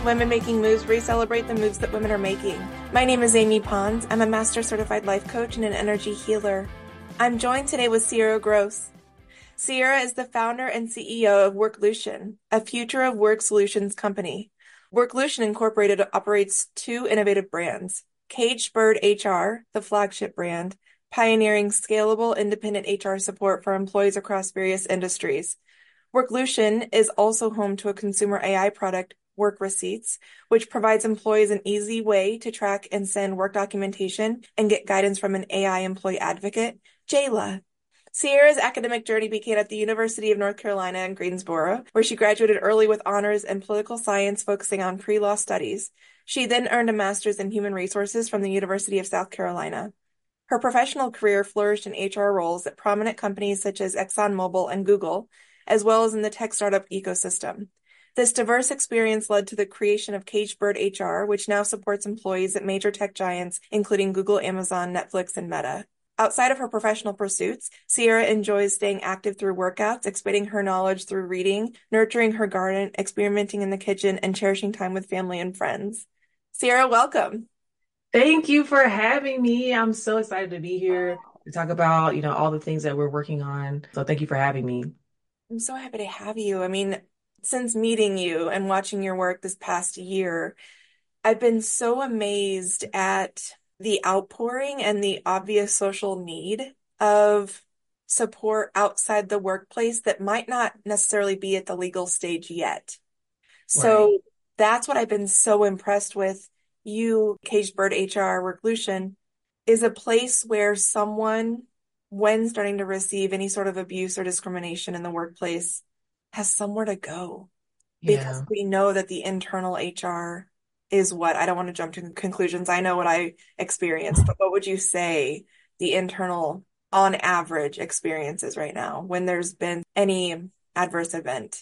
Women Making Moves, where we celebrate the moves that women are making. My name is Amy Pons. I'm a Master Certified Life Coach and an energy healer. I'm joined today with Sierra Gross. Sierra is the founder and CEO of Worklution, a future of work solutions company. Worklution Incorporated operates two innovative brands, Caged Bird HR, the flagship brand, pioneering scalable independent HR support for employees across various industries. Worklution is also home to a consumer AI product, Work Receipts, which provides employees an easy way to track and send work documentation and get guidance from an AI employee advocate, Jayla. Sierra's academic journey began at the University of North Carolina in Greensboro, where she graduated early with honors in political science, focusing on pre-law studies. She then earned a master's in human resources from the University of South Carolina. Her professional career flourished in HR roles at prominent companies such as ExxonMobil and Google, as well as in the tech startup ecosystem. This diverse experience led to the creation of Caged Bird HR, which now supports employees at major tech giants, including Google, Amazon, Netflix, and Meta. Outside of her professional pursuits, Sierra enjoys staying active through workouts, expanding her knowledge through reading, nurturing her garden, experimenting in the kitchen, and cherishing time with family and friends. Sierra, welcome. Thank you for having me. I'm so excited to be here to talk about, all the things that we're working on. So thank you for having me. I'm so happy to have you. I mean, since meeting you and watching your work this past year, I've been so amazed at the outpouring and the obvious social need of support outside the workplace that might not necessarily be at the legal stage yet. Right. So that's what I've been so impressed with. You, Caged Bird HR Worklution, is a place where someone, when starting to receive any sort of abuse or discrimination in the workplace, has somewhere to go. Because Yeah. we know that the internal HR is what, I don't want to jump to conclusions. I know what I experienced, but what would you say the internal, on average, experience is right now when there's been any adverse event?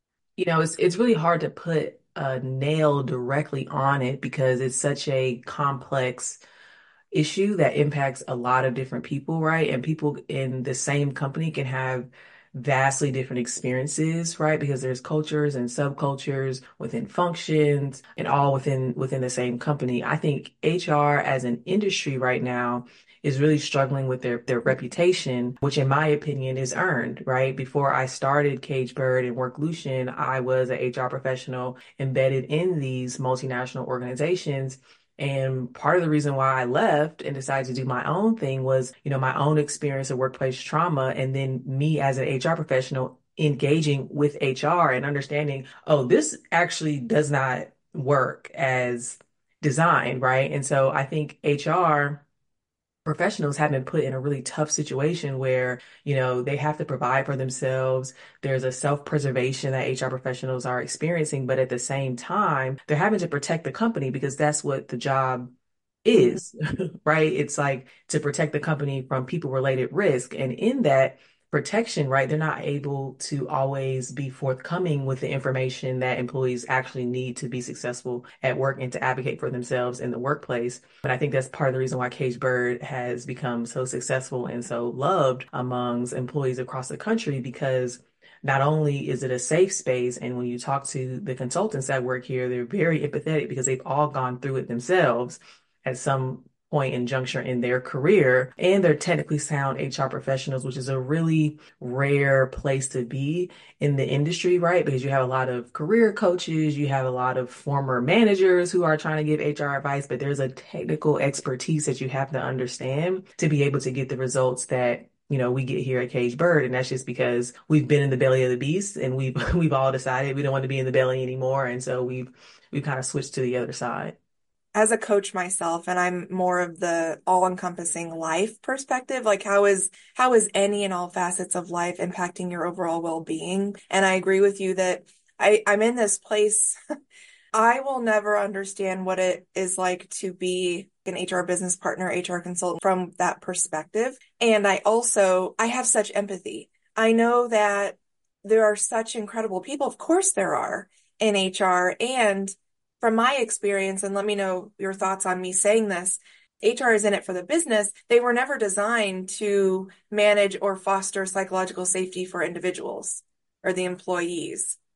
It's really hard to put a nail directly on it because it's such a complex issue that impacts a lot of different people, right? And people in the same company can have vastly different experiences, right? Because there's cultures and subcultures within functions and all within the same company. I think HR as an industry right now is really struggling with their reputation, which in my opinion is earned, right? Before I started Cage Bird and Worklution, I was an HR professional embedded in these multinational organizations. And part of the reason why I left and decided to do my own thing was, my own experience of workplace trauma, and then me as an HR professional engaging with HR and understanding, oh, this actually does not work as designed, right? And so I think HR professionals have been put in a really tough situation where, they have to provide for themselves. There's a self-preservation that HR professionals are experiencing, but at the same time, they're having to protect the company because that's what the job Mhm. is, right? It's like to protect the company from people-related risk. And in that protection, right, they're not able to always be forthcoming with the information that employees actually need to be successful at work and to advocate for themselves in the workplace. But I think that's part of the reason why Cage Bird has become so successful and so loved amongst employees across the country because not only is it a safe space, and when you talk to the consultants that work here, they're very empathetic because they've all gone through it themselves at some point in juncture in their career, and they're technically sound HR professionals, which is a really rare place to be in the industry, right? Because you have a lot of career coaches, you have a lot of former managers who are trying to give HR advice, but there's a technical expertise that you have to understand to be able to get the results that we get here at Cage Bird. And that's just because we've been in the belly of the beast and we've we've all decided we don't want to be in the belly anymore. And so we've kind of switched to the other side. As a coach myself, and I'm more of the all-encompassing life perspective, like how is any and all facets of life impacting your overall well-being? And I agree with you that I'm in this place. I will never understand what it is like to be an HR business partner, HR consultant from that perspective. And I have such empathy. I know that there are such incredible people. Of course there are in HR. And from my experience, and let me know your thoughts on me saying this, HR is in it for the business. They were never designed to manage or foster psychological safety for individuals or the employees.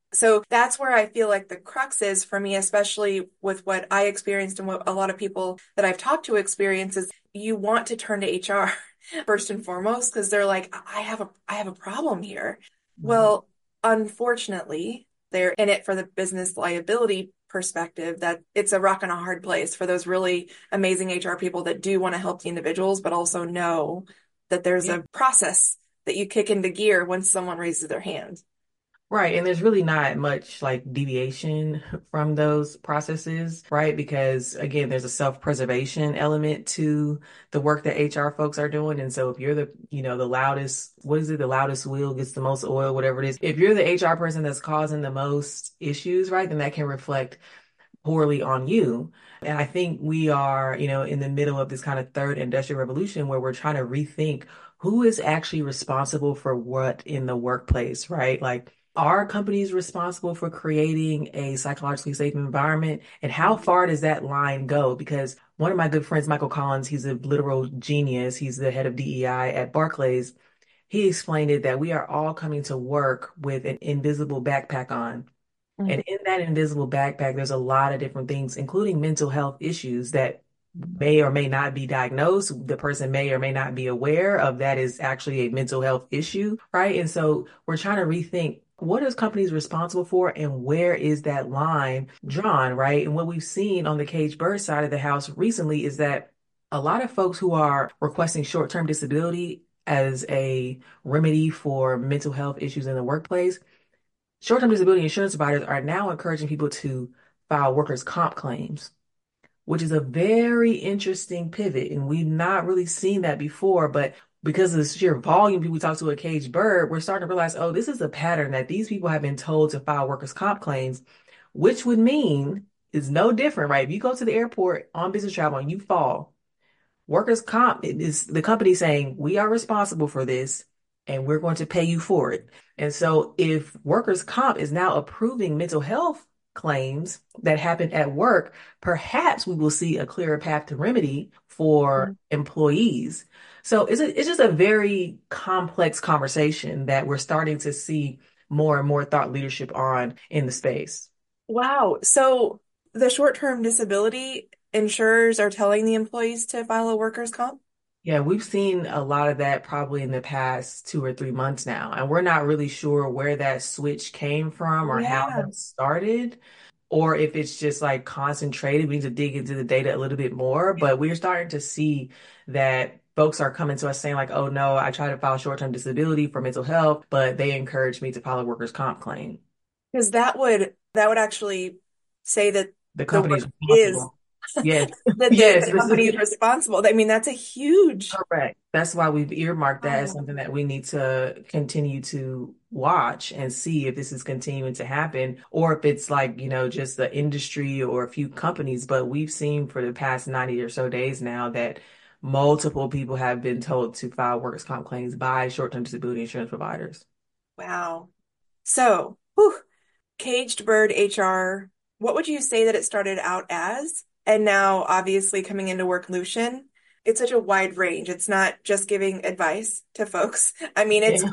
So that's where I feel like the crux is for me, especially with what I experienced and what a lot of people that I've talked to experience is you want to turn to HR first and foremost because they're like, I have a problem here. Right. Well, unfortunately, they're in it for the business liability perspective that it's a rock and a hard place for those really amazing HR people that do want to help the individuals, but also know that there's Yeah. a process that you kick into gear once someone raises their hand. Right. And there's really not much like deviation from those processes, right? Because again, there's a self-preservation element to the work that HR folks are doing. And so if you're the loudest, what is it? The loudest wheel gets the most oil, whatever it is. If you're the HR person that's causing the most issues, right, then that can reflect poorly on you. And I think we are, in the middle of this kind of third industrial revolution where we're trying to rethink who is actually responsible for what in the workplace, right? Like, are companies responsible for creating a psychologically safe environment? And how far does that line go? Because one of my good friends, Michael Collins, he's a literal genius. He's the head of DEI at Barclays. He explained it that we are all coming to work with an invisible backpack on. And in that invisible backpack, there's a lot of different things, including mental health issues that may or may not be diagnosed. The person may or may not be aware of that is actually a mental health issue, right? And so we're trying to rethink what is companies responsible for and where is that line drawn, right? And what we've seen on the Cage Bird side of the house recently is that a lot of folks who are requesting short-term disability as a remedy for mental health issues in the workplace, short-term disability insurance providers are now encouraging people to file workers' comp claims, which is a very interesting pivot. And we've not really seen that before, but because of the sheer volume people talk to a caged bird, we're starting to realize, oh, this is a pattern that these people have been told to file workers' comp claims, which would mean is no different, right? If you go to the airport on business travel and you fall, workers' comp is the company saying, we are responsible for this and we're going to pay you for it. And so if workers' comp is now approving mental health claims that happen at work, perhaps we will see a clearer path to remedy for Mhm. employees. So it's just a very complex conversation that we're starting to see more and more thought leadership on in the space. Wow. So the short-term disability insurers are telling the employees to file a workers' comp? Yeah, we've seen a lot of that probably in the past 2 or 3 months now, and we're not really sure where that switch came from or how Yeah. that started, or if it's just like concentrated. We need to dig into the data a little bit more, but we're starting to see that folks are coming to us saying like, "Oh no, I tried to file short-term disability for mental health, but they encouraged me to file a workers' comp claim." Because that would actually say that The the company work is is responsible. Yes, that yes, the company is responsible. I mean, that's a huge correct. That's why we've earmarked that as wow. something that we need to continue to watch and see if this is continuing to happen or if it's like, just the industry or a few companies. But we've seen for the past 90 or so days now that multiple people have been told to file workers' comp claims by short-term disability insurance providers. Wow. So, whew, Caged Bird HR, what would you say that it started out as? And now, obviously, coming into Worklution, it's such a wide range. It's not just giving advice to folks. I mean, Yeah.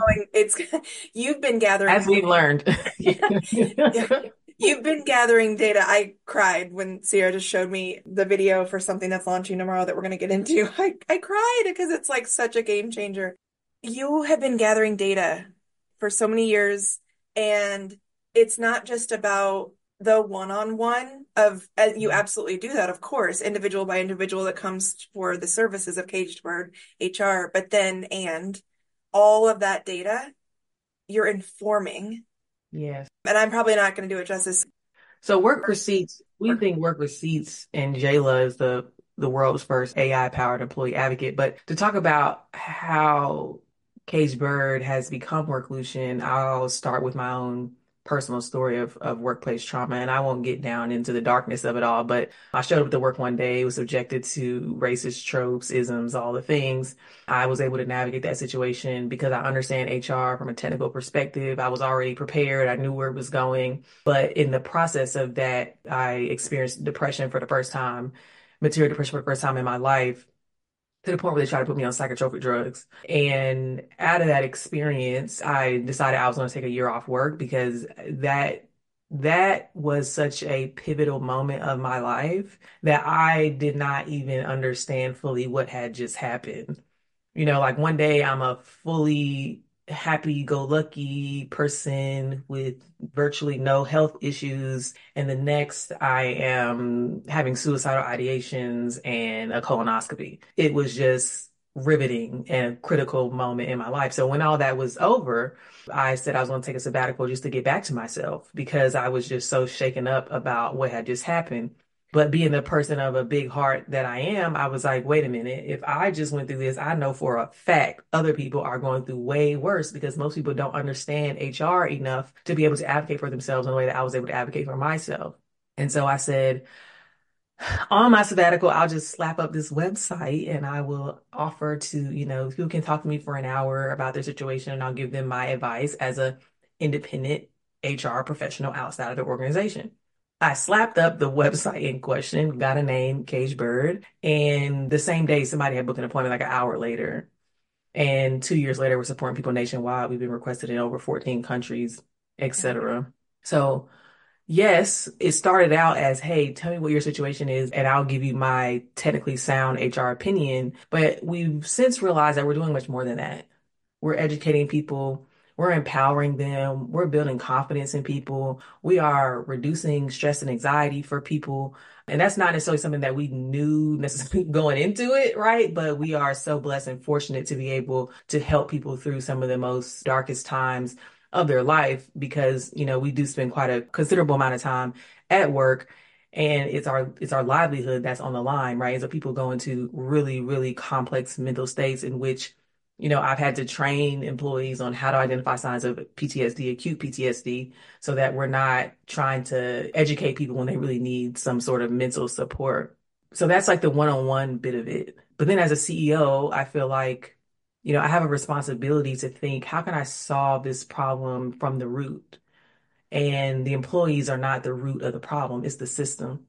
you've been gathering, As we've learned. yeah, you've been gathering data. I cried when Sierra just showed me the video for something that's launching tomorrow that we're going to get into. I cried because it's like such a game changer. You have been gathering data for so many years, and it's not just about the one-on-one of, you absolutely do that, of course, individual by individual that comes for the services of Caged Bird HR, but then, and all of that data, you're informing, Yes. and I'm probably not going to do it justice. So work receipts, we Work. think work receipts and Jayla is the world's first AI powered employee advocate. But to talk about how Cage Bird has become Worklution, I'll start with my own personal story of workplace trauma. And I won't get down into the darkness of it all, but I showed up to work one day, was subjected to racist tropes, isms, all the things. I was able to navigate that situation because I understand HR from a technical perspective. I was already prepared. I knew where it was going. But in the process of that, I experienced depression for the first time, material depression for the first time in my life, to the point where they tried to put me on psychotropic drugs. And out of that experience, I decided I was going to take a year off work because that that was such a pivotal moment of my life that I did not even understand fully what had just happened. Like one day I'm a fully happy-go-lucky person with virtually no health issues, and the next I am having suicidal ideations and a colonoscopy. It was just riveting and a critical moment in my life. So when all that was over, I said I was going to take a sabbatical just to get back to myself because I was just so shaken up about what had just happened. But being the person of a big heart that I am, I was like, wait a minute. If I just went through this, I know for a fact other people are going through way worse because most people don't understand HR enough to be able to advocate for themselves in the way that I was able to advocate for myself. And so I said, on my sabbatical, I'll just slap up this website and I will offer to, people can talk to me for an hour about their situation and I'll give them my advice as a independent HR professional outside of the organization. I slapped up the website in question, got a name, Cage Bird, and the same day somebody had booked an appointment like an hour later. And 2 years later, we're supporting people nationwide. We've been requested in over 14 countries, etc. So yes, it started out as, hey, tell me what your situation is, and I'll give you my technically sound HR opinion. But we've since realized that we're doing much more than that. We're educating people, we're empowering them, we're building confidence in people, we are reducing stress and anxiety for people. And that's not necessarily something that we knew necessarily going into it, right? But we are so blessed and fortunate to be able to help people through some of the most darkest times of their life because, we do spend quite a considerable amount of time at work and it's our livelihood that's on the line, right? So people go into really, really complex mental states in which I've had to train employees on how to identify signs of PTSD, acute PTSD, so that we're not trying to educate people when they really need some sort of mental support. So that's like the one-on-one bit of it. But then as a CEO, I feel like, I have a responsibility to think, how can I solve this problem from the root? And the employees are not the root of the problem, it's the system.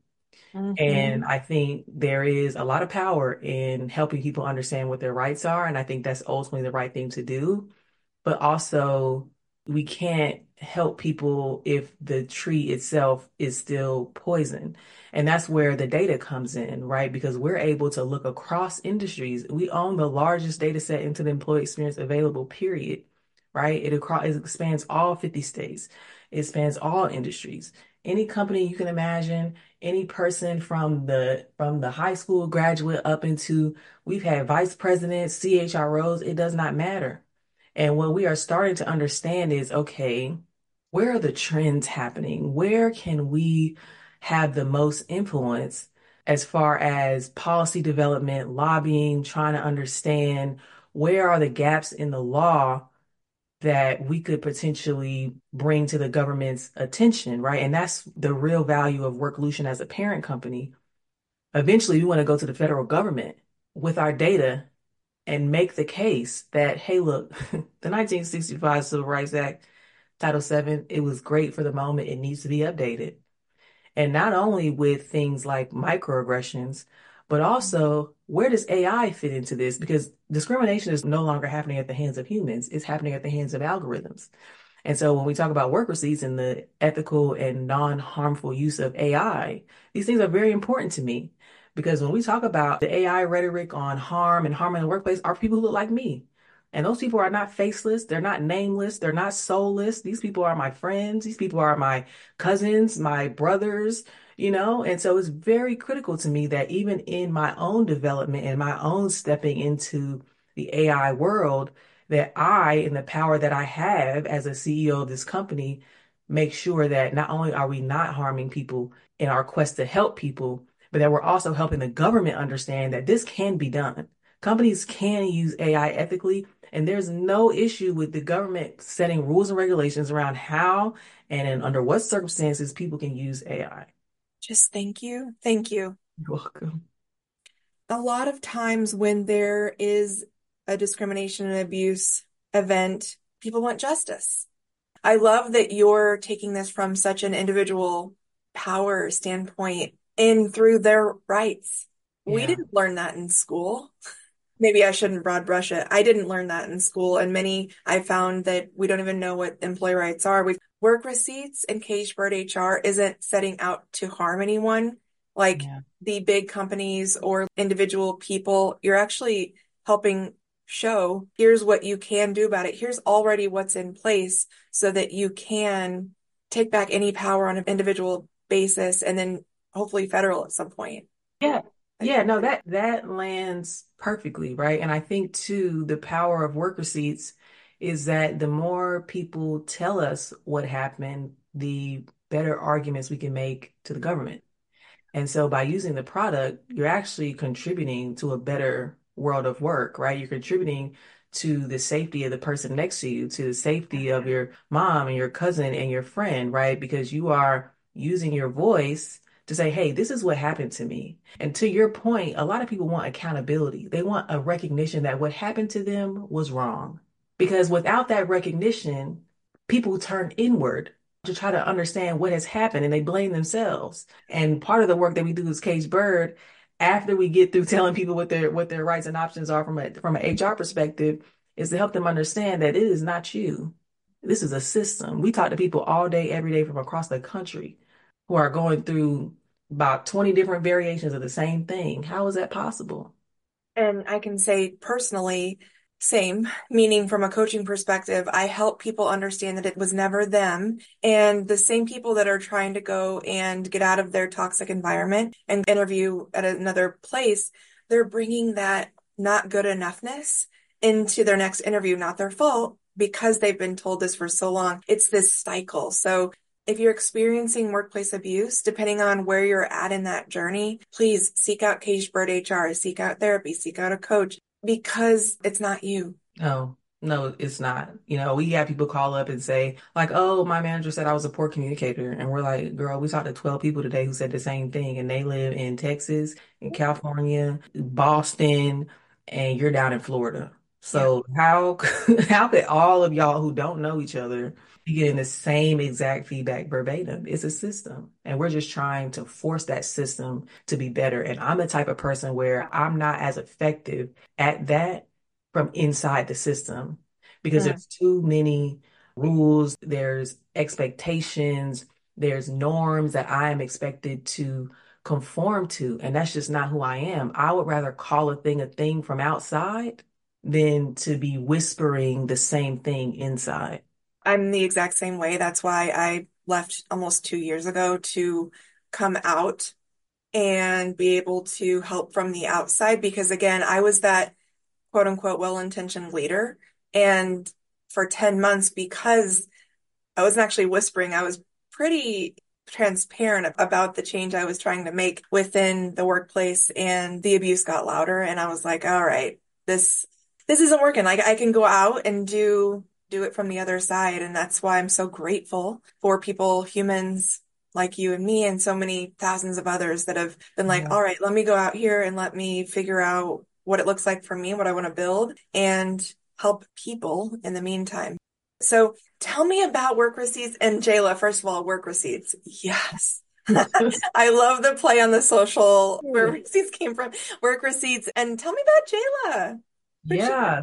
And Mhm. I think there is a lot of power in helping people understand what their rights are. And I think that's ultimately the right thing to do. But also, we can't help people if the tree itself is still poison. And that's where the data comes in, right? Because we're able to look across industries. We own the largest data set into the employee experience available, period, right? It expands all 50 states. It spans all industries. Any company you can imagine, any person from the high school graduate up into we've had vice presidents, CHROs, it does not matter. And what we are starting to understand is, okay, where are the trends happening? Where can we have the most influence as far as policy development, lobbying, trying to understand where are the gaps in the law that we could potentially bring to the government's attention, right? And that's the real value of Worklution as a parent company. Eventually, we want to go to the federal government with our data and make the case that, hey, look, the 1965 Civil Rights Act, Title VII, it was great for the moment. It needs to be updated. And not only with things like microaggressions, but also where does AI fit into this? Because discrimination is no longer happening at the hands of humans, it's happening at the hands of algorithms. And so when we talk about work receipts and the ethical and non-harmful use of AI, these things are very important to me because when we talk about the AI rhetoric on harm and harm in the workplace, are people who look like me. And those people are not faceless, they're not nameless, they're not soulless. These people are my friends, these people are my cousins, my brothers, And so it's very critical to me that even in my own development and my own stepping into the AI world, that I, in the power that I have as a CEO of this company, make sure that not only are we not harming people in our quest to help people, but that we're also helping the government understand that this can be done. Companies can use AI ethically, and there's no issue with the government setting rules and regulations around how under what circumstances people can use AI. Just thank you. Thank you. You're welcome. A lot of times when there is a discrimination and abuse event, people want justice. I love that you're taking this from such an individual power standpoint in through their rights. We Yeah. didn't learn that in school. Maybe I shouldn't broad brush it. I didn't learn that in school, and many I found that we don't even know what employee rights are. Work receipts and Caged Bird HR isn't setting out to harm anyone, like Yeah. the big companies or individual people. You're actually helping show here's what you can do about it. Here's already what's in place so that you can take back any power on an individual basis and then hopefully federal at some point. Yeah. Like, Yeah, no, that lands perfectly, right? And I think too, the power of work receipts is that the more people tell us what happened, the better arguments we can make to the government. And so by using the product, you're actually contributing to a better world of work, right? You're contributing to the safety of the person next to you, to the safety of your mom and your cousin and your friend, right? Because you are using your voice to say, hey, this is what happened to me. And to your point, a lot of people want accountability. They want a recognition that what happened to them was wrong. Because without that recognition, people turn inward to try to understand what has happened and they blame themselves. And part of the work that we do as Caged Bird, after we get through telling people what their rights and options are from an HR perspective, is to help them understand that it is not you. This is a system. We talk to people all day, every day from across the country who are going through about 20 different variations of the same thing. How is that possible? and I can say personally, same, meaning from a coaching perspective, I help people understand that it was never them. And the same people that are trying to go and get out of their toxic environment and interview at another place, they're bringing that not good enoughness into their next interview, not their fault because they've been told this for so long. It's this cycle. So if you're experiencing workplace abuse, depending on where you're at in that journey, please seek out Caged Bird HR, seek out therapy, seek out a coach because it's not you. No, no, it's not. We have people call up and say, like, oh, my manager said I was a poor communicator. And we're like, girl, we talked to 12 people today who said the same thing. And they live in Texas, in California, Boston, and you're down in Florida. Yeah. So how how could all of y'all who don't know each other be getting the same exact feedback verbatim? It's a system. And we're just trying to force that system to be better. And I'm the type of person where I'm not as effective at that from inside the system because Mm. there's too many rules, there's expectations, there's norms that I am expected to conform to, and that's just not who I am. I would rather call a thing from outside than to be whispering the same thing inside. I'm the exact same way. That's why I left almost 2 years ago to come out and be able to help from the outside because again, I was that quote unquote well-intentioned leader. And for 10 months, because I wasn't actually whispering, I was pretty transparent about the change I was trying to make within the workplace and the abuse got louder. And I was like, all right, this isn't working. Like I can go out and do it from the other side. And that's why I'm so grateful for people, humans like you and me, and so many thousands of others that have been like, Yeah. all right, let me go out here and let me figure out what it looks like for me, what I want to build, and help people in the meantime. So tell me about work receipts and Jayla. First of all, work receipts. Yes. I love the play on the social where receipts came from. Work receipts. And tell me about Jayla. Who'd she Yeah.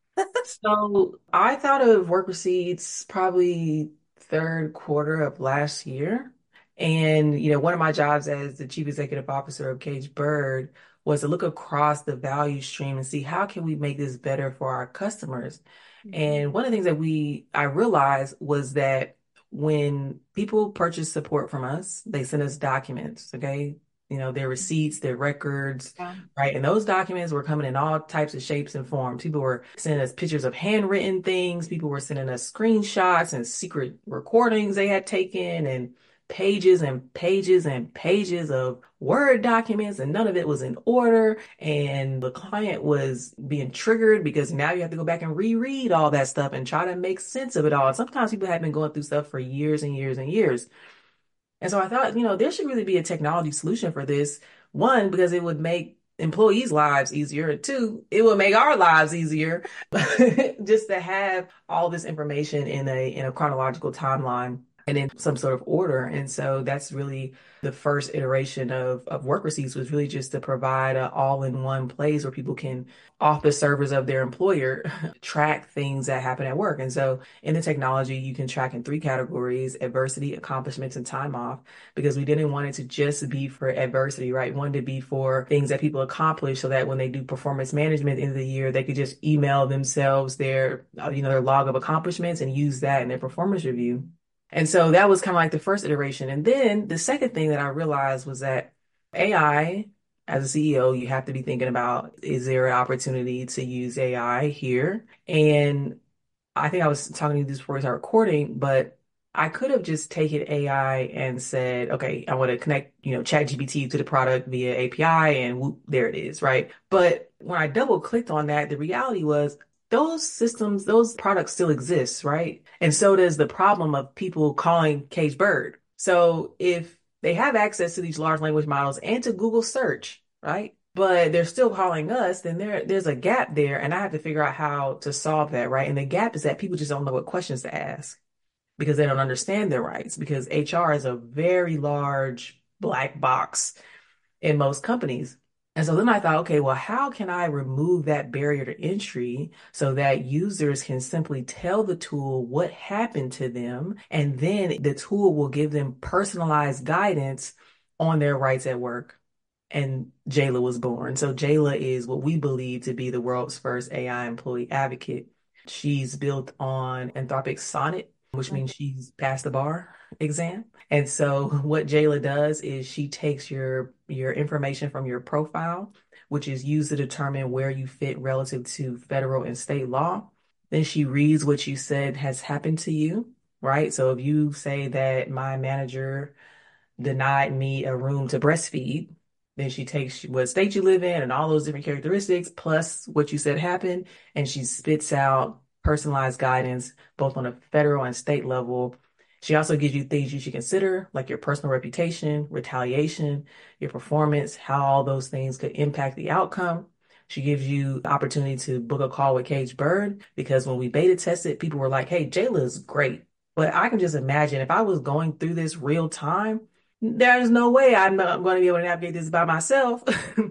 So I thought of work receipts probably third quarter of last year. And, one of my jobs as the chief executive officer of Caged Bird was to look across the value stream and see how can we make this better for our customers. Mhm. And one of the things that I realized was that when people purchase support from us, they send us documents, okay? Their receipts, their records, Yeah. right? And those documents were coming in all types of shapes and forms. People were sending us pictures of handwritten things. People were sending us screenshots and secret recordings they had taken and pages and pages and pages of Word documents, and none of it was in order. And the client was being triggered because now you have to go back and reread all that stuff and try to make sense of it all. And sometimes people have been going through stuff for years and years and years. And so I thought, there should really be a technology solution for this. One, because it would make employees' lives easier. Two, it would make our lives easier just to have all this information in a chronological timeline. and in some sort of order. And so that's really the first iteration of work receipts was really just to provide an all-in-one place where people can, off the servers of their employer, track things that happen at work. And so in the technology, you can track in three categories: adversity, accomplishments, and time off, because we didn't want it to just be for adversity, right? We wanted to be for things that people accomplish so that when they do performance management at the end of the year, they could just email themselves their log of accomplishments and use that in their performance review. And so that was kind of like the first iteration. And then the second thing that I realized was that AI, as a CEO, you have to be thinking about, is there an opportunity to use AI here? And I think I was talking to you this before we started recording, but I could have just taken AI and said, okay, I want to connect, ChatGPT to the product via API and whoop, there it is, right? But when I double clicked on that, the reality was those systems, those products still exist, right? And so does the problem of people calling Cage Bird. So if they have access to these large language models and to Google search, right? But they're still calling us, then there's a gap there, and I have to figure out how to solve that, right? And the gap is that people just don't know what questions to ask because they don't understand their rights, because HR is a very large black box in most companies. And so then I thought, okay, well, how can I remove that barrier to entry so that users can simply tell the tool what happened to them, and then the tool will give them personalized guidance on their rights at work? And Jayla was born. So Jayla is what we believe to be the world's first AI employee advocate. She's built on Anthropic's Sonnet, which means she's passed the bar exam. And so what Jayla does is she takes your information from your profile, which is used to determine where you fit relative to federal and state law. Then she reads what you said has happened to you, right? So if you say that my manager denied me a room to breastfeed, then she takes what state you live in and all those different characteristics plus what you said happened, and she spits out personalized guidance both on a federal and state level. She also gives you things you should consider, like your personal reputation, retaliation, your performance, how all those things could impact the outcome. She gives you the opportunity to book a call with Cage Bird, because when we beta tested, people were like, hey, Jayla is great. But I can just imagine if I was going through this real time, there's no way I'm not going to be able to navigate this by myself.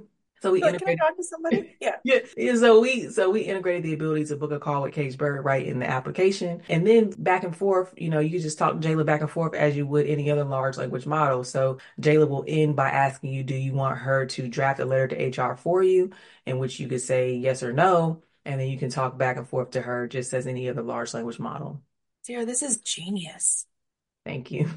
So we Like, can I integrated. talk to somebody? Yeah. Yeah. So we integrated the ability to book a call with Cage Bird right in the application. And then back and forth, you can just talk to Jayla back and forth as you would any other large language model. So Jayla will end by asking you, do you want her to draft a letter to HR for you, in which you could say yes or no. And then you can talk back and forth to her just as any other large language model. Sarah, this is genius. Thank you.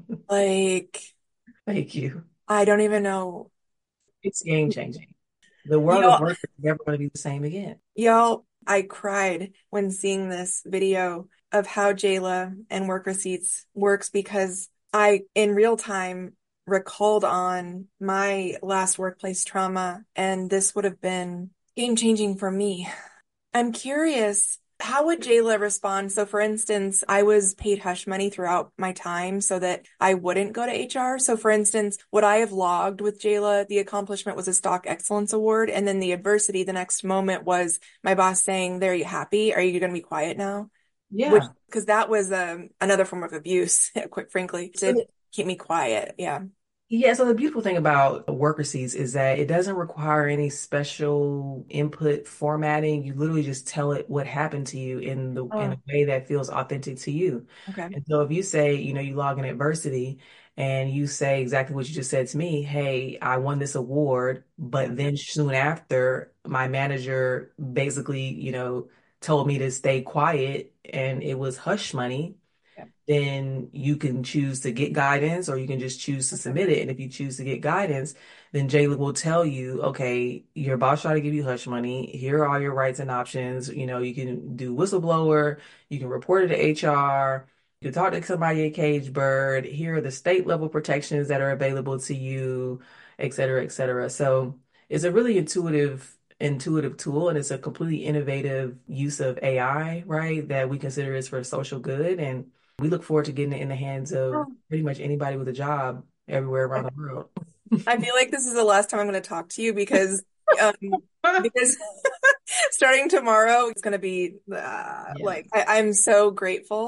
Like, Thank you. I don't even know. It's game changing. The world of Y'all, work is never going to be the same again. y'all, I cried when seeing this video of how Jayla and work receipts works, because I, in real time, recalled on my last workplace trauma, and this would have been game changing for me. I'm curious, how would Jayla respond? So, for instance, I was paid hush money throughout my time so that I wouldn't go to HR. So, for instance, would I have logged with Jayla? The accomplishment was a Stock Excellence Award. And then the adversity, the next moment was my boss saying, "There, you happy? Are you going to be quiet now?" Which, Yeah. because that was another form of abuse, quite frankly, to keep me quiet. Yeah. Yeah, so the beautiful thing about work receipts is that it doesn't require any special input formatting. You literally just tell it what happened to you in a Oh, way that feels authentic to you. okay. And so if you say, you log in adversity and you say exactly what you just said to me, hey, I won this award, but then soon after my manager basically, told me to stay quiet and it was hush money, Yeah. then you can choose to get guidance or you can just choose to Okay. submit it. And if you choose to get guidance, then Jayla will tell you, okay, your boss tried to give you hush money. Here are all your rights and options. You can do whistleblower, you can report it to HR, you can talk to somebody at Cage Bird. Here are the state level protections that are available to you, et cetera, et cetera. So it's a really intuitive tool, and it's a completely innovative use of AI, right? That we consider is for social good. And we look forward to getting it in the hands of Oh, pretty much anybody with a job everywhere around the world. I feel like this is the last time I'm going to talk to you um, because starting tomorrow, it's going to be Yeah. like I'm so grateful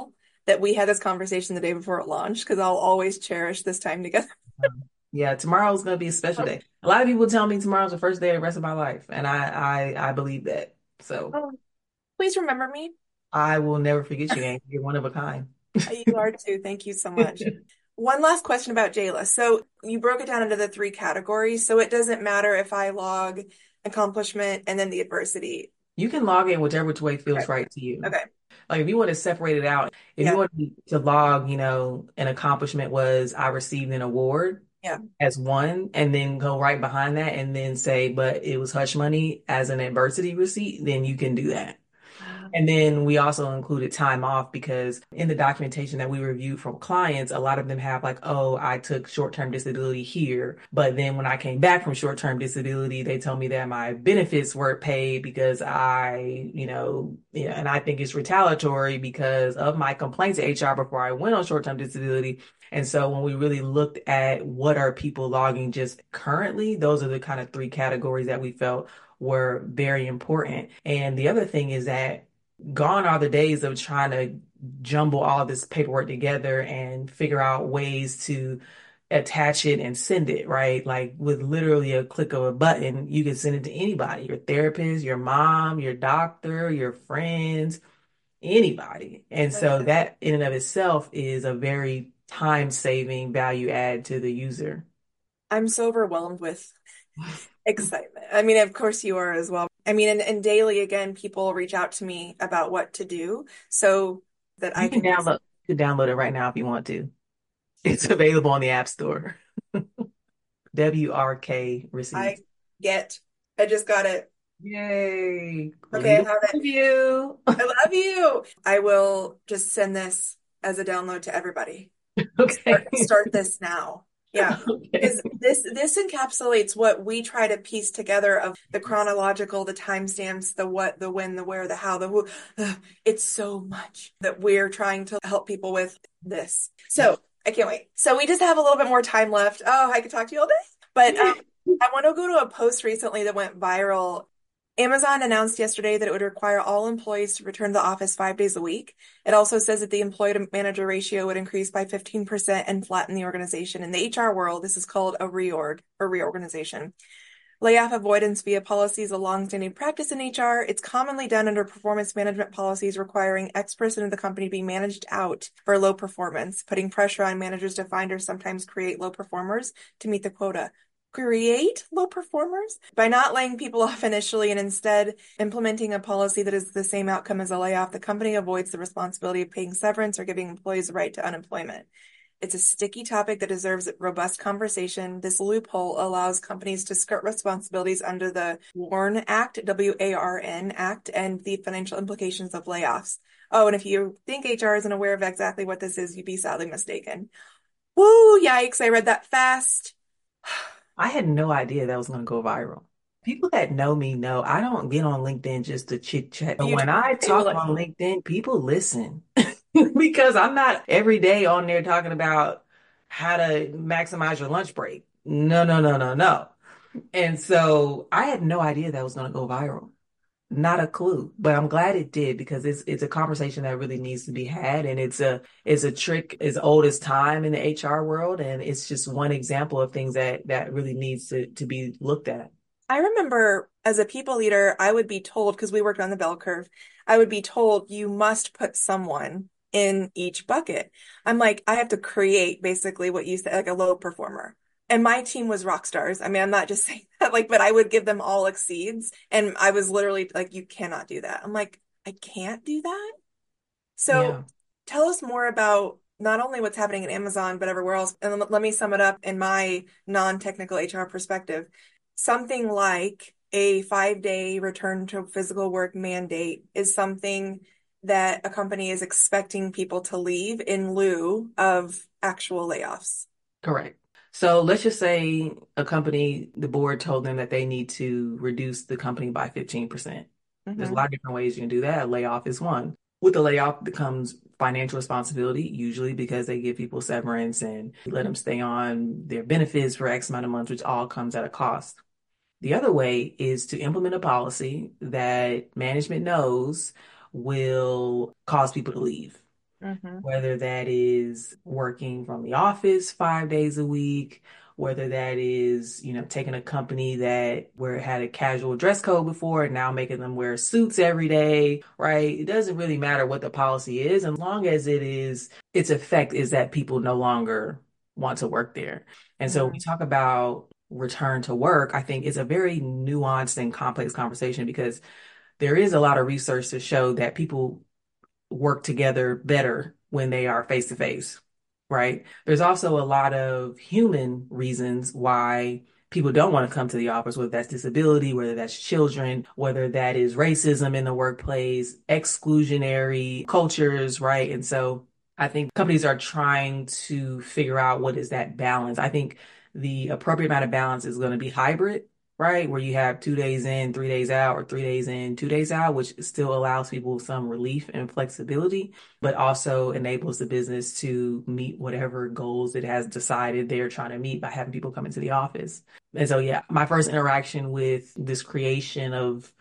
that we had this conversation the day before it launched because I'll always cherish this time together. Yeah, tomorrow's gonna be a special day. A lot of people tell me tomorrow's the first day of the rest of my life, and I believe that. So Oh, please remember me. I will never forget you, Angie. You're one of a kind. You are too. Thank you so much. One last question about JList. So you broke it down into the three categories. So it doesn't matter if I log accomplishment and then the adversity. You can log in whichever way Okay. feels right to you. Okay. Like if you want to separate it out, if you Yeah. want to log, an accomplishment was I received an award Yeah. as one, and then go right behind that and then say, but it was hush money as an adversity receipt, then you can do that. And then we also included time off because in the documentation that we reviewed from clients, a lot of them have like, oh, I took short-term disability here. But then when I came back from short-term disability, they told me that my benefits weren't paid because and I think it's retaliatory because of my complaints to HR before I went on short-term disability. And so when we really looked at what are people logging just currently, those are the kind of three categories that we felt were very important. And the other thing is that gone are the days of trying to jumble all this paperwork together and figure out ways to attach it and send it, right? Like with literally a click of a button, you can send it to anybody, your therapist, your mom, your doctor, your friends, anybody. And so that in and of itself is a very time-saving value add to the user. I'm so overwhelmed with excitement. I mean, of course you are as well. I mean, and daily again, people reach out to me about what to do so that I You can can just, download it right now if you want to. It's available on the App Store. WRK I receipts. get, I just got it. Yay. Okay, I Legal have it. review. I love you. I will just send this as a download to everybody. Okay. Start this now. Yeah. Okay. Because this encapsulates what we try to piece together of the chronological, the timestamps, the what, the when, the where, the how, the who. It's so much that we're trying to help people with this. So I can't wait. So we just have a little bit more time left. Oh, I could talk to you all day. But I want to go to a post recently that went viral. Amazon announced yesterday that it would require all employees to return to the office 5 days a week. It also says that the employee to manager ratio would increase by 15% and flatten the organization. In the HR world, this is called a reorg or reorganization. Layoff avoidance via policy is a longstanding practice in HR. It's commonly done under performance management policies requiring X% of the company to be managed out for low performance, putting pressure on managers to find or sometimes create low performers to meet the quota. Create low performers by not laying people off initially and instead implementing a policy that is the same outcome as a layoff. The company avoids the responsibility of paying severance or giving employees the right to unemployment. It's a sticky topic that deserves robust conversation. This loophole allows companies to skirt responsibilities under the WARN Act, WARN Act, and the financial implications of layoffs. Oh, and if you think HR isn't aware of exactly what this is, you'd be sadly mistaken. Woo, yikes, I read that fast. I had no idea that was going to go viral. People that know me know I don't get on LinkedIn just to chit chat. But You when I were talk like, on LinkedIn, people listen because I'm not every day on there talking about how to maximize your lunch break. No, no, no, no, no. And so I had no idea that was going to go viral. Not a clue, but I'm glad it did because it's a conversation that really needs to be had, and it's a trick as old as time in the HR world, and it's just one example of things that really needs to be looked at. I remember as a people leader, I would be told, because we worked on the bell curve, I would be told you must put someone in each bucket. I'm like, I have to create basically what you said, like a low performer. And my team was rock stars. I mean, I'm not just saying that, like, but I would give them all exceeds. And I was literally like, you cannot do that. I'm like, I can't do that. So Yeah, tell us more about not only what's happening in Amazon, but everywhere else. And let me sum it up in my non-technical HR perspective. Something like a 5 day return to physical work mandate is something that a company is expecting people to leave in lieu of actual layoffs. correct. So let's just say a company, the board told them that they need to reduce the company by 15%. There's a Hmm. lot of different ways you can do that. A layoff is one. With the layoff becomes financial responsibility, usually because they give people severance and let them stay on their benefits for X amount of months, which all comes at a cost. The other way is to implement a policy that management knows will cause people to leave. Hmm. whether that is working from the office 5 days a week, whether that is, taking a company that where it had a casual dress code before and now making them wear suits every day, right? It doesn't really matter what the policy is, as long as its effect is that people no longer want to work there. And so when we Hmm. talk about return to work, I think it's a very nuanced and complex conversation because there is a lot of research to show that people work together better when they are face to face, right? There's also a lot of human reasons why people don't want to come to the office, whether that's disability, whether that's children, whether that is racism in the workplace, exclusionary cultures, right? And so I think companies are trying to figure out what is that balance. I think the appropriate amount of balance is going to be hybrid, right? Where you have 2 days in, 3 days out, or 3 days in, 2 days out, which still allows people some relief and flexibility, but also enables the business to meet whatever goals it has decided they're trying to meet by having people come into the office. And so, yeah, my first interaction with this creation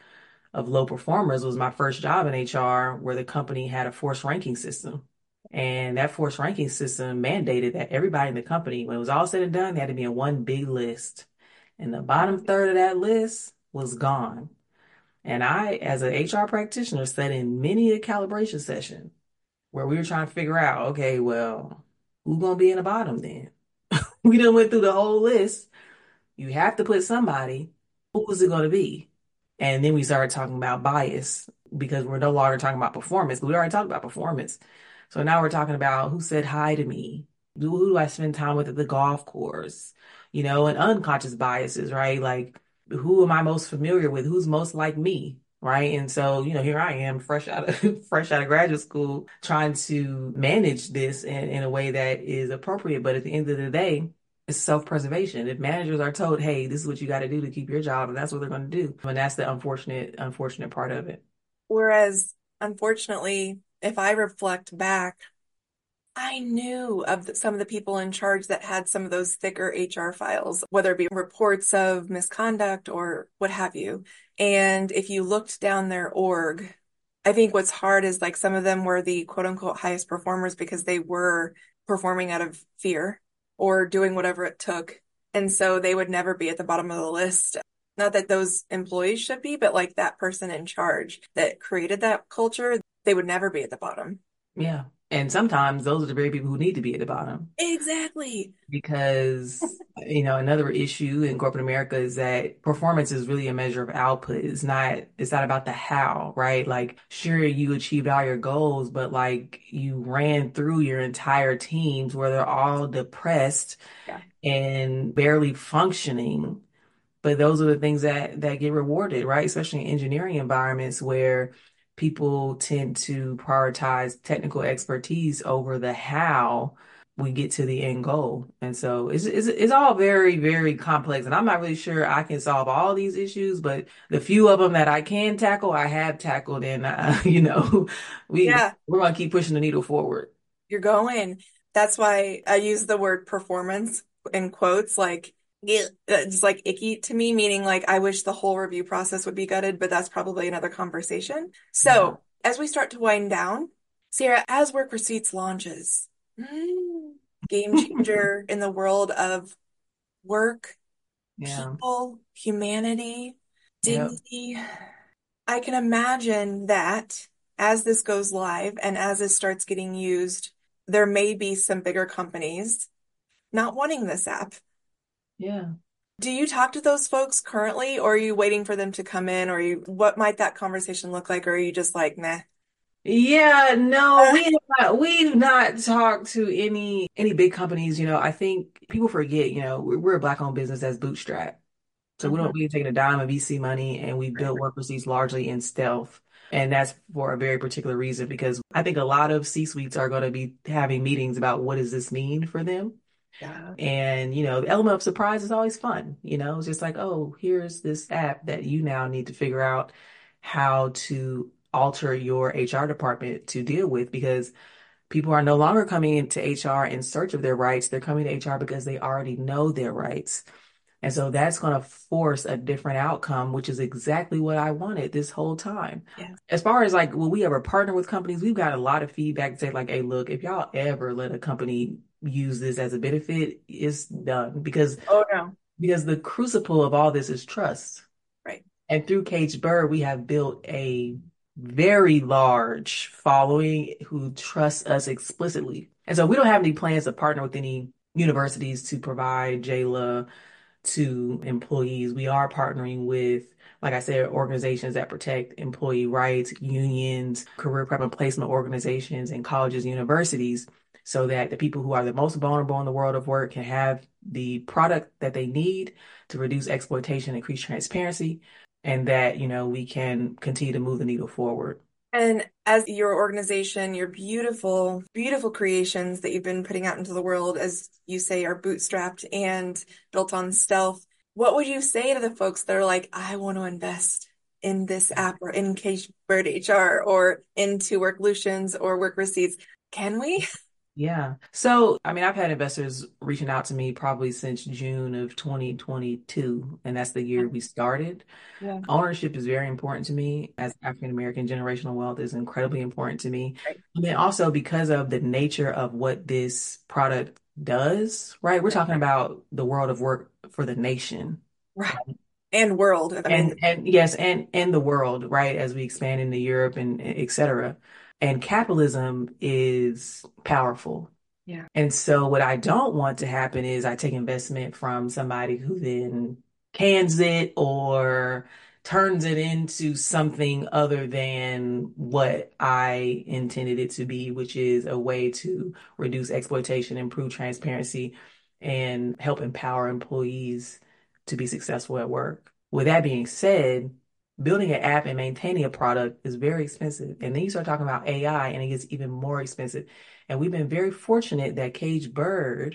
of low performers was my first job in HR, where the company had a forced ranking system. And that forced ranking system mandated that everybody in the company, when it was all said and done, they had to be in one big list. And the bottom third of that list was gone. And I, as an HR practitioner, sat in many a calibration session where we were trying to figure out, okay, well, who's gonna be in the bottom then? We done went through the whole list. You have to put somebody. Who was it going to be? And then we started talking about bias because we're no longer talking about performance, but we already talked about performance. So now we're talking about who said hi to me? Who do I spend time with at the golf course? And unconscious biases, right? Like, who am I most familiar with? Who's most like me? Right. And so, here I am fresh out of fresh out of graduate school trying to manage this in a way that is appropriate. But at the end of the day, it's self-preservation. If managers are told, hey, this is what you got to do to keep your job, and that's what they're going to do. And that's the unfortunate part of it. Whereas, unfortunately, if I reflect back, I knew of some of the people in charge that had some of those thicker HR files, whether it be reports of misconduct or what have you. And if you looked down their org, I think what's hard is like some of them were the quote unquote highest performers because they were performing out of fear or doing whatever it took. And so they would never be at the bottom of the list. Not that those employees should be, but like that person in charge that created that culture, they would never be at the bottom. Yeah. And sometimes those are the very people who need to be at the bottom Exactly. because, another issue in corporate America is that performance is really a measure of output. It's not about the how, right? Like, sure, you achieved all your goals, but like you ran through your entire teams where they're all depressed Yeah. and barely functioning. But those are the things that get rewarded, right? Especially in engineering environments where people tend to prioritize technical expertise over the how we get to the end goal. And so it's all very, very complex. And I'm not really sure I can solve all these issues, but the few of them that I can tackle, I have tackled. And, Yeah, we're going to keep pushing the needle forward. you're going. That's why I use the word performance in quotes, like it's like icky to me, meaning like I wish the whole review process would be gutted, but that's probably another conversation. Yeah. So as we start to wind down, Sarah, as Work Receipts launches, mm, game changer in the world of work, Yeah. people, humanity, Yep. dignity. I can imagine that as this goes live and as this starts getting used, there may be some bigger companies not wanting this app. Yeah. Do you talk to those folks currently, or are you waiting for them to come in, or what might that conversation look like? Or are you just like, meh? Yeah, no, we've not talked to any big companies. I think people forget, we're a black-owned business that's bootstrapped. So Mhm. we ain't taking a dime of VC money, and we Right. built Work Receipts largely in stealth. And that's for a very particular reason because I think a lot of C-suites are going to be having meetings about what does this mean for them. Yeah. And, the element of surprise is always fun. It's just like, oh, here's this app that you now need to figure out how to alter your HR department to deal with because people are no longer coming into HR in search of their rights. They're coming to HR because they already know their rights. And so that's going to force a different outcome, which is exactly what I wanted this whole time. Yeah. As far as like, will we ever partner with companies? We've got a lot of feedback to say like, hey, look, if y'all ever let a company use this as a benefit, it's done Oh no. because the crucible of all this is trust. Right. And through Caged Bird, we have built a very large following who trust us explicitly. And so we don't have any plans to partner with any universities to provide JLA to employees. We are partnering with, like I said, organizations that protect employee rights, unions, career prep and placement organizations, and colleges, universities, so that the people who are the most vulnerable in the world of work can have the product that they need to reduce exploitation, increase transparency, and that, we can continue to move the needle forward. And as your organization, your beautiful, beautiful creations that you've been putting out into the world, as you say, are bootstrapped and built on stealth, what would you say to the folks that are like, I want to invest in this app or in Caged Bird HR or into Worklutions or Work Receipts? Can we? Yeah. So, I mean, I've had investors reaching out to me probably since June of 2022, and that's the year we started. Yeah. Ownership is very important to me as African American. Generational wealth is incredibly important to me. Right. And then also because of the nature of what this product does, right? We're talking about the world of work for the nation. Right. And world. I mean, And yes, and the world, right? As we expand into Europe and et cetera. And capitalism is powerful. yeah. And so what I don't want to happen is I take investment from somebody who then cans it or turns it into something other than what I intended it to be, which is a way to reduce exploitation, improve transparency, and help empower employees to be successful at work. With that being said, building an app and maintaining a product is very expensive. And then you start talking about AI and it gets even more expensive. And we've been very fortunate that Caged Bird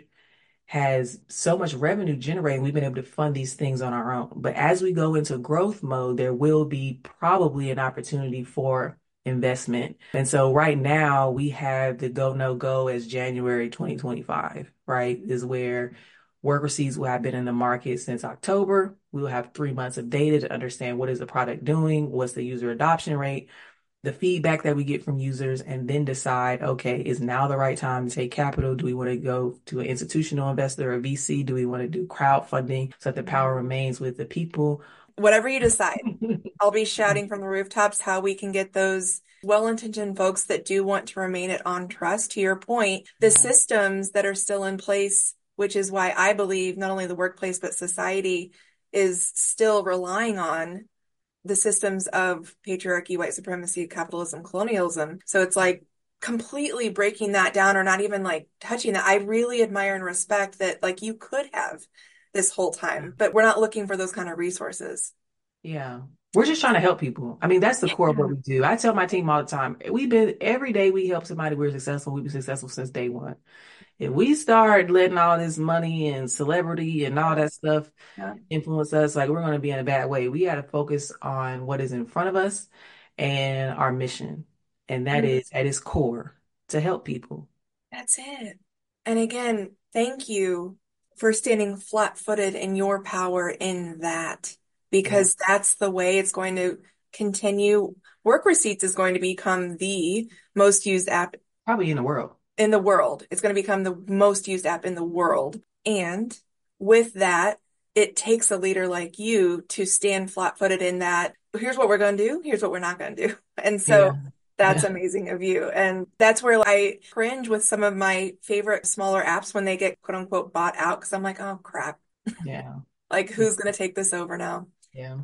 has so much revenue generating, we've been able to fund these things on our own. But as we go into growth mode, there will be probably an opportunity for investment. And so right now we have the go no go as January 2025, right? Is where Work Receipts will have been in the market since October. We will have 3 months of data to understand what is the product doing, what's the user adoption rate, the feedback that we get from users, and then decide, okay, is now the right time to take capital? Do we want to go to an institutional investor or VC? Do we want to do crowdfunding so that the power remains with the people? Whatever you decide, I'll be shouting from the rooftops how we can get those well-intentioned folks that do want to remain it on trust. To your point, the systems that are still in place, which is why I believe not only the workplace, but society is still relying on the systems of patriarchy, white supremacy, capitalism, colonialism. So it's like completely breaking that down or not even like touching that. I really admire and respect that like you could have this whole time, but we're not looking for those kind of resources. Yeah. We're just trying to help people. I mean, that's the core of what we do. I tell my team all the time, every day we help somebody, we're successful. We've been successful since day one. If we start letting all this money and celebrity and all that stuff Yeah. influence us, like we're going to be in a bad way. We got to focus on what is in front of us and our mission. And that is at its core to help people. That's it. And again, thank you for standing flat-footed in your power in that, Yeah. because that's the way it's going to continue. Work Receipts is going to become the most used app Probably in the world. in the world. It's going to become the most used app in the world. And with that, it takes a leader like you to stand flat-footed in that. Here's what we're going to do. Here's what we're not going to do. And so Yeah. that's Yeah. amazing of you. And that's where I cringe with some of my favorite smaller apps when they get quote unquote bought out. Cause I'm like, oh crap. Yeah. Like who's going to take this over now? Yeah.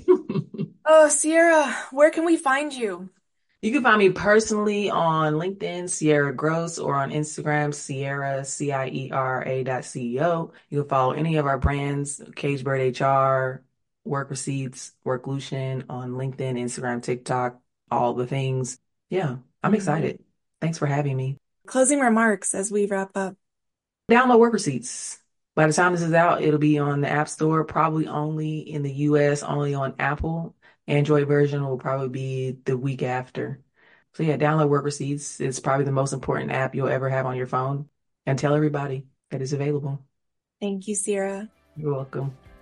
Oh, Sierra, where can we find you? You can find me personally on LinkedIn, Sierra Gross, or on Instagram, Sierra, Ciera.CEO. You can follow any of our brands, Caged Bird HR, Work Receipts, Worklution on LinkedIn, Instagram, TikTok, all the things. Yeah, I'm excited. Thanks for having me. Closing remarks as we wrap up. Download Work Receipts. By the time this is out, it'll be on the App Store, probably only in the US, only on Apple. Android version will probably be the week after. So yeah, download Work Receipts. It's probably the most important app you'll ever have on your phone. And tell everybody that it's available. Thank you, Sierra. You're welcome.